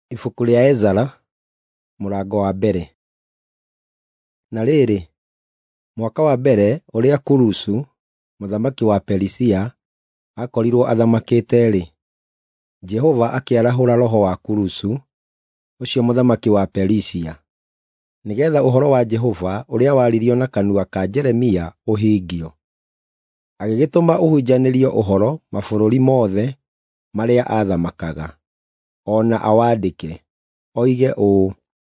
Ibuku rĩa Ezara, mũrango wa mbere. Na rĩrĩ, mwaka wa mbere ũrĩa Kurusu, mũthamaki wa Perisia, akorirwo athamakĩte-rĩ, Jehova akĩarahũra roho wa Kurusu, ũcio mũthamaki wa Perisia, nĩgetha ũhoro wa Jehova ũrĩa waririo na kanua ka Jeremia ũhingio. Agĩgĩtũma ũhunjanĩrio ũhoro mabũrũri mothe marĩa athamakaga, ona awandĩke, oige ũũ: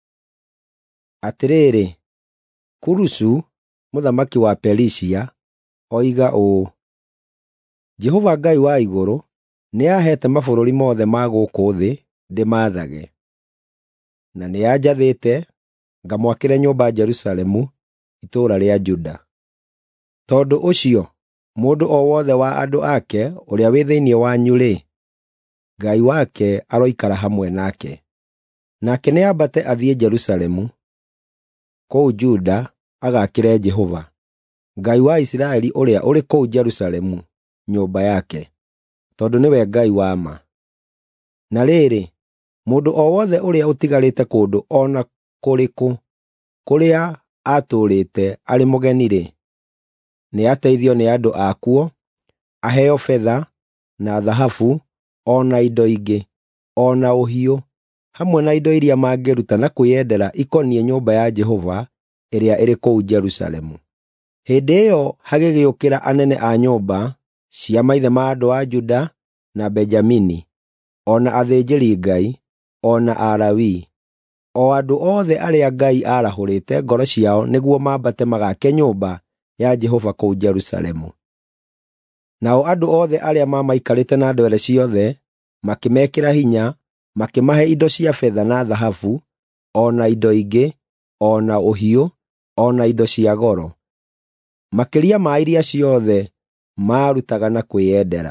atĩrĩrĩ, Kurusu, mũthamaki wa Perisia, oiga ũũ: Jehova Ngai wa igũrũ nĩaheete mabũrũri mothe ma gũkũ thĩ ndĩmathage, na nĩanjathĩte ngamwakĩre nyũmba Jerusalemu, itũũra rĩa Juda. Tondũ ũcio, mũndũ o wothe wa andũ ake ũrĩa wĩ thĩinĩ wanyu-rĩ, Ngai wake aroikara hamwe nake. Nake nĩambate athiĩ Jerusalemu, kũu Juda, agakĩre Jehova, Ngai wa Isiraeli ũrĩa ũrĩ kũu Jerusalemu, nyũmba yake, tondũ nĩwe Ngai wa ma. Na rĩrĩ, mũndũ o wothe ũrĩa ũtigarĩte kũndũ o na kũrĩkũ kũrĩa atũũrĩte arĩ mũgeni-rĩ, nĩateithio nĩ andũ akuo, aheo betha na thahabu, o na indo ingĩ, o na ũhiũ, hamwe na indo iria mangĩruta na kwĩyendera ikoniĩ nyũmba ya Jehova ĩrĩa ĩrĩ kũu Jerusalemu. Hĩndĩ ĩyo hagĩgĩũkĩra anene a nyũmba cia maithe ma andũ a Juda na Benjamini, o na athĩnjĩri-Ngai, o na Alawii, o andũ othe arĩa Ngai aarahũrĩte ngoro ciao nĩguo mambate magake nyũmba ya Jehova kũu Jerusalemu. Nao andũ othe arĩa mamaikarĩte na ndwere ciothe makĩmekĩra hinya, makĩmahe indo cia betha na thahabu, o na indo ingĩ, o na ũhiũ, o na indo cia goro, makĩria ma iria ciothe maarutaga na kwĩyendera.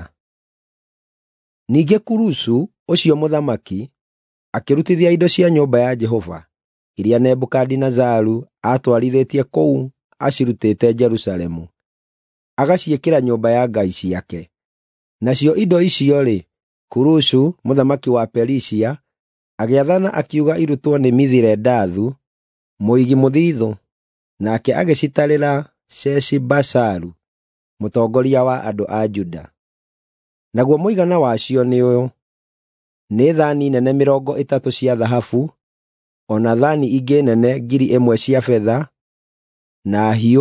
Ningĩ Kurusu, ũcio mũthamaki, akĩrutithia indo cia nyũmba ya Jehova, iria Nebukadinezaru aatwarithĩtie kũu acirutĩte Jerusalemu, agaciĩkĩra nyũmba ya ngai ciake. Nacio indo icio-rĩ, Kurusu, mũthamaki wa Perisia, agĩathana akiuga irutwo nĩ Mithiredathu, mũigi mũthiithũ, nake agĩcitarĩra Sheshibazaru, mũtongoria wa andũ a Juda. Naguo mũigana wacio nĩ ũyũ: nĩ thaani nene 30 cia thahabu, o na thaani ingĩ nene 1,000 cia betha, na hiũ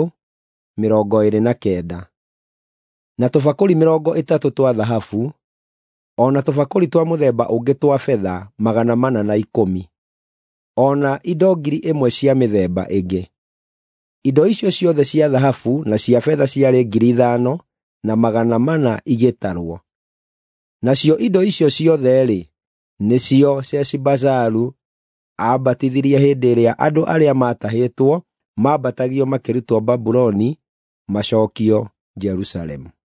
29, na tũbakũri 30 twa thahabu, o na tũbakũri twa mũthemba ũngĩ twa betha 410, o na indo 1,000 cia mĩthemba ĩngĩ. Indo icio ciothe cia thahabu na cia betha ciarĩ 5,400 igĩtarwo. Nacio indo icio ciothe-rĩ, nĩcio Sheshibazaru aambatithirie hĩndĩ ĩrĩa andũ arĩa maatahĩtwo mambatagio makĩrutwo Babuloni, macookio Jerusalemu.